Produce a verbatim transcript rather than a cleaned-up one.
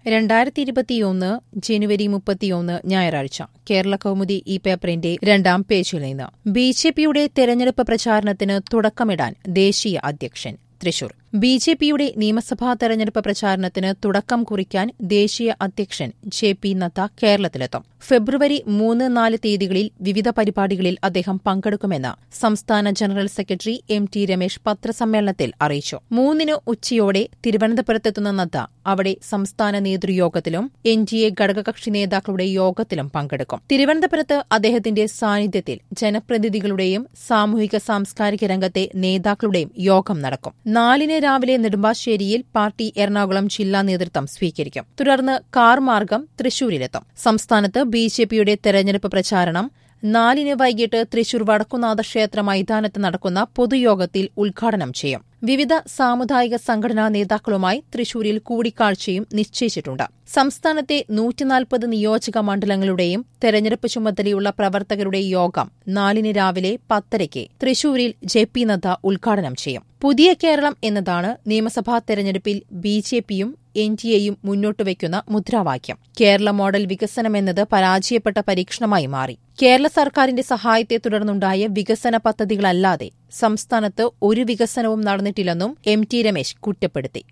രണ്ടായിരത്തി ഇരുപത്തിയൊന്ന് ജനുവരി മുപ്പത്തിയൊന്ന് ഞായറാഴ്ച കേരള കൗമുദി ഈ പേപ്പറിന്റെ രണ്ടാം പേജിൽ നിന്ന് ബി ജെ പിയുടെ തെരഞ്ഞെടുപ്പ് പ്രചാരണത്തിന് തുടക്കമിടാൻ ദേശീയ അധ്യക്ഷൻ തൃശൂർ. ബി ജെ പിയുടെ നിയമസഭാ തെരഞ്ഞെടുപ്പ് പ്രചാരണത്തിന് തുടക്കം കുറിക്കാൻ ദേശീയ അധ്യക്ഷൻ ജെ പി നദ്ദ കേരളത്തിലെത്തും. ഫെബ്രുവരി മൂന്ന് നാല് തീയതികളിൽ വിവിധ പരിപാടികളിൽ അദ്ദേഹം പങ്കെടുക്കുമെന്ന് സംസ്ഥാന general secretary M T Ramesh പത്രസമ്മേളനത്തിൽ അറിയിച്ചു. മൂന്നിന് ഉച്ചയോടെ തിരുവനന്തപുരത്തെത്തുന്ന നദ്ദ അവിടെ സംസ്ഥാന നേതൃയോഗത്തിലും എൻ ഡി എ ഘടകകക്ഷി നേതാക്കളുടെ യോഗത്തിലും പങ്കെടുക്കും. തിരുവനന്തപുരത്ത് അദ്ദേഹത്തിന്റെ സാന്നിധ്യത്തിൽ ജനപ്രതിനിധികളുടെയും സാമൂഹിക സാംസ്കാരിക രംഗത്തെ നേതാക്കളുടെയും യോഗം നടക്കും. നാലിന് രാവിലെ നെടുമ്പാശ്ശേരിയിൽ പാർട്ടി എറണാകുളം ജില്ലാ നേതൃത്വം സ്വീകരിക്കും. തുടർന്ന് കാർ മാർഗം തൃശൂരിലെത്തും. സംസ്ഥാനത്ത് ബി ജെ പിയുടെ തെരഞ്ഞെടുപ്പ് പ്രചാരണം നാലിന് വൈകിട്ട് തൃശൂർ വടക്കുന്നാഥ ക്ഷേത്ര മൈതാനത്ത് നടക്കുന്ന പൊതുയോഗത്തിൽ ഉദ്ഘാടനം ചെയ്യും. വിവിധ സാമുദായിക സംഘടനാ നേതാക്കളുമായി തൃശൂരിൽ കൂടിക്കാഴ്ചയും നിശ്ചയിച്ചിട്ടുണ്ട്. സംസ്ഥാനത്തെ നൂറ്റിനാൽപ്പത് നിയോജക മണ്ഡലങ്ങളുടെയും തെരഞ്ഞെടുപ്പ് ചുമതലയുള്ള പ്രവർത്തകരുടെ യോഗം നാലിന് രാവിലെ പത്തരയ്ക്ക് തൃശൂരിൽ ജെ പി നദ്ദ ഉദ്ഘാടനം ചെയ്യും. പുതിയ കേരളം എന്നതാണ് നിയമസഭാ തെരഞ്ഞെടുപ്പിൽ ബി ജെ പിയും എൻ ഡി എയും മുന്നോട്ടുവയ്ക്കുന്ന മുദ്രാവാക്യം. കേരള മോഡൽ വികസനമെന്നത് പരാജയപ്പെട്ട പരീക്ഷണമായി മാറി. കേരള സർക്കാരിന്റെ സഹായത്തെ തുടർന്നുണ്ടായ വികസന പദ്ധതികളല്ലാതെ സംസ്ഥാനത്ത് ഒരു വികസനവും നടന്നിട്ടില്ലെന്നും എം ടി രമേശ് കുറ്റപ്പെടുത്തി.